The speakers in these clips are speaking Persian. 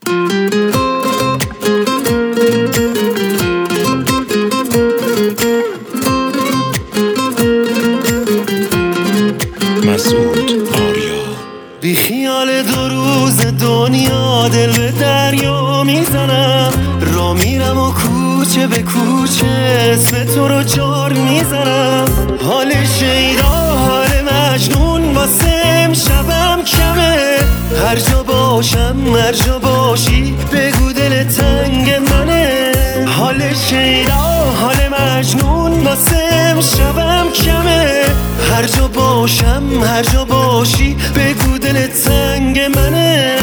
مسعود آریا. بی خیال دو روز دنیا دل به دریا میزنم، را میرم و کوچه به کوچه اسم تو رو جار میزنم. حال شیدا حال مجنون واسم شبم کمه، هر جا باشم هر جا باشی بگو دل تنگ منه. حال شیدا حال مجنون واسم شبم کمه، هر جا باشم هر جا باشی بگو دل تنگ منه.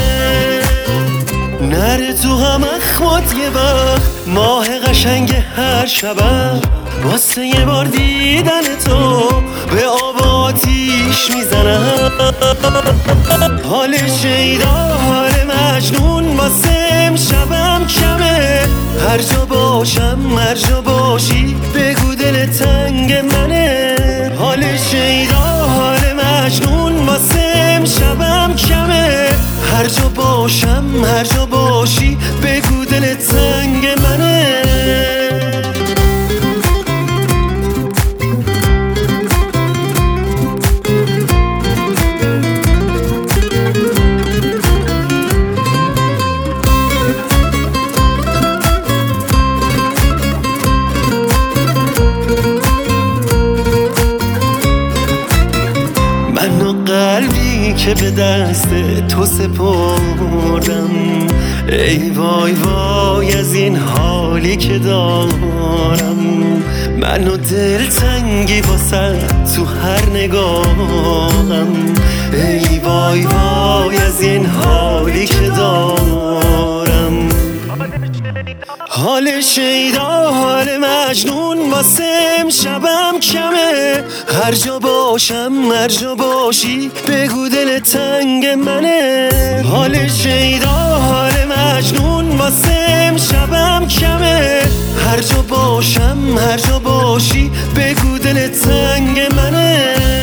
نره تو هم اخمات یه وقت ماه قشنگ هر شبم، واسه یه بار دیدن تو به آب آتیش میزنم. حال شیدا حال مجنون واسم شبم کمه، هر جا باشم هر جا باشی بگو دل تنگ منه. حال شیدا حال مجنون واسم شبم کمه، هر جا باشم هر جا باشی بگو دل تنگ منه. من و قلبی که به دست تو سپردم، ای وای وای از این حالی که دارم. من و دلتنگی واسه تو هر نگاهم، ای وای وای از این حالی که دارم. حال شیدا حال مجنون واسم شبم کمه، هر جا باشم هر جا باشی بگو دل تنگ منه. حال شیدا حال مجنون واسم شبم کمه، هر جا باشم هر جا باشی بگو دل تنگ منه.